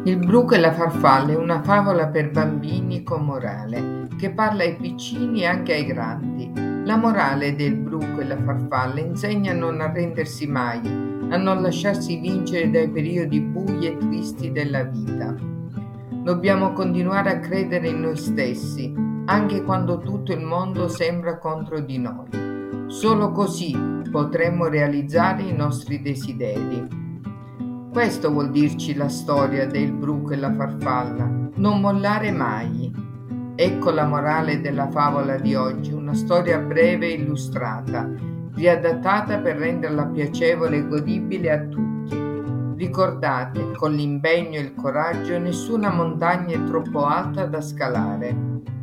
Il bruco e la farfalla è una favola per bambini con morale, che parla ai piccini e anche ai grandi. La morale del bruco e la farfalla insegna a non arrendersi mai, a non lasciarsi vincere dai periodi bui e tristi della vita. Dobbiamo continuare a credere in noi stessi, anche quando tutto il mondo sembra contro di noi. Solo così potremo realizzare i nostri desideri. Questo vuol dirci la storia del bruco e la farfalla, non mollare mai. Ecco la morale della favola di oggi, una storia breve e illustrata, riadattata per renderla piacevole e godibile a tutti. Ricordate, con l'impegno e il coraggio nessuna montagna è troppo alta da scalare.